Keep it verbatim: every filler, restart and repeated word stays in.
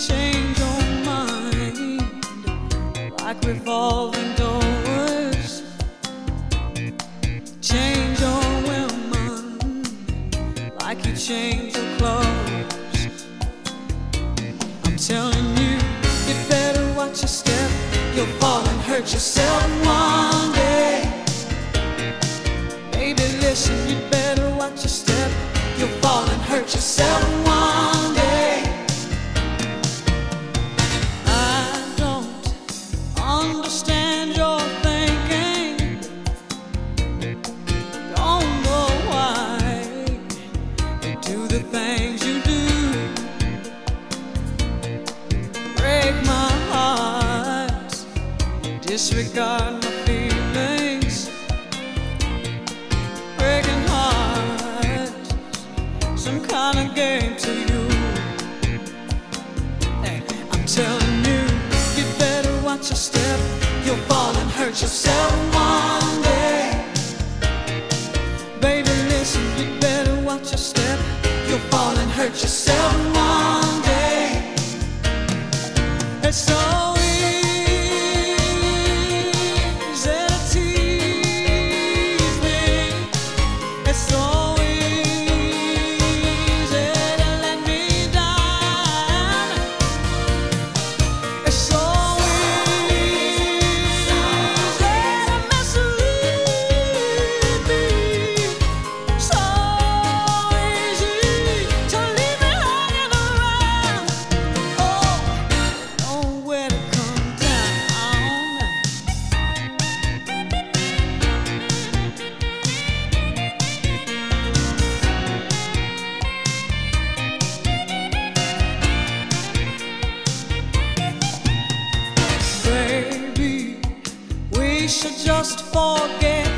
change your mind like revolving doors. Change your woman like you change your clothes. I'm telling you, you better watch your step. You'll fall and hurt yourself one day. Baby, listen, you better watch your step. You'll fall and hurt yourself one day. I don't understand your thinking. Don't know why you do the things you do. Break my heart, disregard my feelings. Breaking heart, some kind of game to you. Hey, I'm telling you, you better watch your step. You'll fall and hurt yourself one day. Baby, listen, you better watch your step. You'll fall and hurt yourself one day. It's so easy to tease me. It's so easy to let me down. It's so easy to mislead me. So easy to leave me hanging around. Oh, nowhere to come down. Baby, we should just forget